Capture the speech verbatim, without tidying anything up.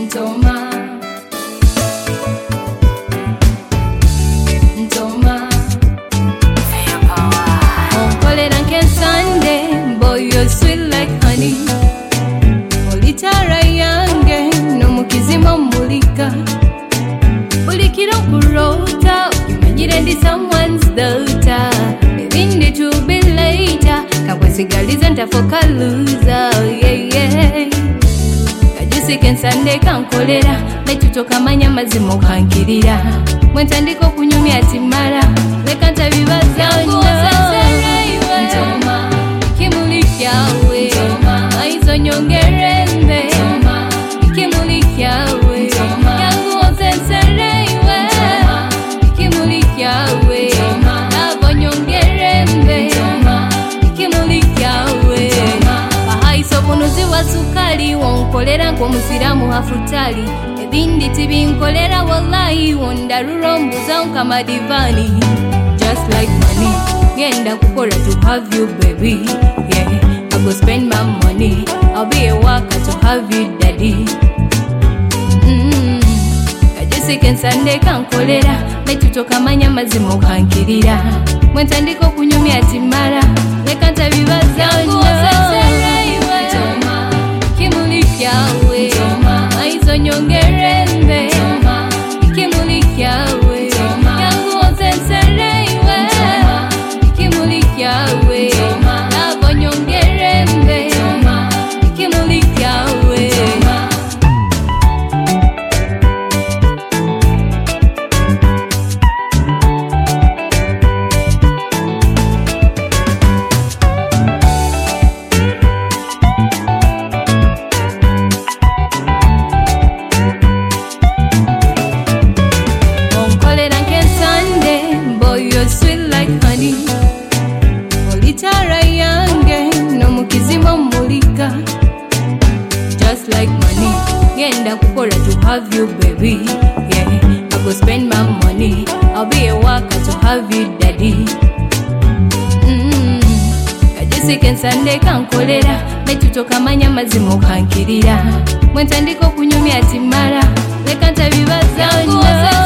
Ntoma Ntoma On call it Uncle Sunday, boy you're sweet like honey. Olitara yange no mukizima mulika. Bulikiro kurota, imagine ndi someone's daughter. Maybe it will be later. Kakwesigaliza ntafoka loser, yeah yeah. Kajusi kensande kankolera, netutoka manya mazimo kankirira. Mwentandiko kunyumya timara, leka ntabibaza nyo. Ntoma, kimuli kyawe. Aizo nyongerembe. Kimuli kyawe. Yangu ozensereiwe. Kimuli kyawe. Labo nyongerembe. Kimuli kyawe. Bahaiso kunuzi wa sukali, wonkolera nk'omusiramu hafutali. Ebindi tibinkolera wallahi, wondaruro mbuza nkama divani. Just like money, genda kukora to have you baby. Yeah, I go spend my money, I'll be a worker to have you daddy. Mm. Kajusi kensande kankolera, netutoka manya mazimo kankirira. Mwentandiko kunyumya timara, leka ntabibaza nyo. Ntoma, kimuli kyawe. Aizo nyongerembe. Kimuli kyawe. Yangu ozensereiwe. Kimuli kyawe. Labo nyongerembe. Kimuli kyawe. Sweet like honey. Olitara yange no mukizima mulika. Just like money, genda kukora to have you baby. Yeah, I go spend my money, I'll be a worker to have you daddy. Mm. Kajusi kensande kankolera, netutoka manya mazimo kankirira. Mwentandiko kunyumya timara, leka ntabibaza nyo.